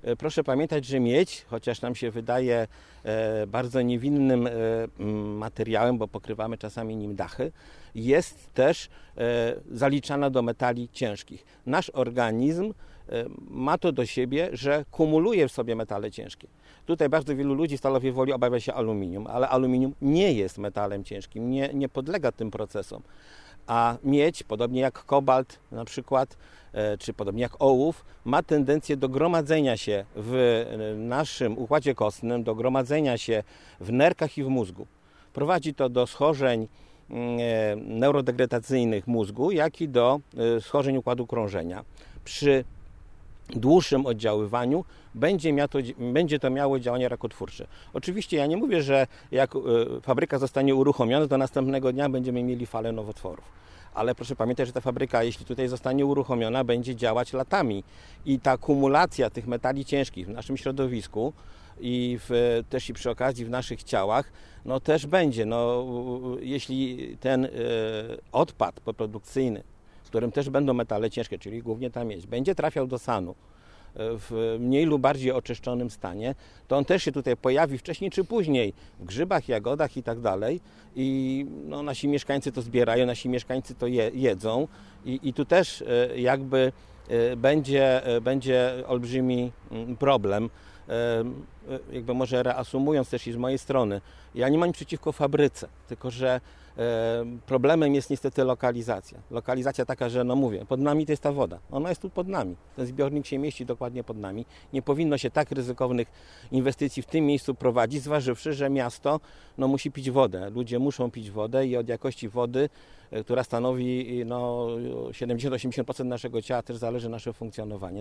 Proszę pamiętać, że miedź, chociaż nam się wydaje bardzo niewinnym materiałem, bo pokrywamy czasami nim dachy, jest też zaliczana do metali ciężkich. Nasz organizm ma to do siebie, że kumuluje w sobie metale ciężkie. Tutaj bardzo wielu ludzi w Stalowej Woli obawia się aluminium, ale aluminium nie jest metalem ciężkim, nie podlega tym procesom. A miedź, podobnie jak kobalt na przykład, czy podobnie jak ołów, ma tendencję do gromadzenia się w naszym układzie kostnym, do gromadzenia się w nerkach i w mózgu. Prowadzi to do schorzeń neurodegeneracyjnych mózgu, jak i do schorzeń układu krążenia. Przy dłuższym oddziaływaniu będzie to miało działanie rakotwórcze. Oczywiście ja nie mówię, że jak fabryka zostanie uruchomiona, to następnego dnia będziemy mieli falę nowotworów. Ale proszę pamiętać, że ta fabryka, jeśli tutaj zostanie uruchomiona, będzie działać latami. I ta kumulacja tych metali ciężkich w naszym środowisku też i przy okazji w naszych ciałach, no też będzie. No, jeśli ten odpad poprodukcyjny, w którym też będą metale ciężkie, czyli głównie ta miedź, będzie trafiał do SAN-u w mniej lub bardziej oczyszczonym stanie, to on też się tutaj pojawi wcześniej czy później w grzybach, jagodach i tak dalej. I no, nasi mieszkańcy to zbierają, nasi mieszkańcy to jedzą i tu też jakby będzie olbrzymi problem. Jakby może reasumując też i z mojej strony, ja nie mam nic przeciwko fabryce, tylko że problemem jest niestety lokalizacja. Lokalizacja taka, że no mówię, pod nami to jest ta woda. Ona jest tu pod nami. Ten zbiornik się mieści dokładnie pod nami. Nie powinno się tak ryzykownych inwestycji w tym miejscu prowadzić, zważywszy, że miasto no, musi pić wodę. Ludzie muszą pić wodę i od jakości wody, która stanowi no, 70-80% naszego ciała, też zależy nasze funkcjonowanie.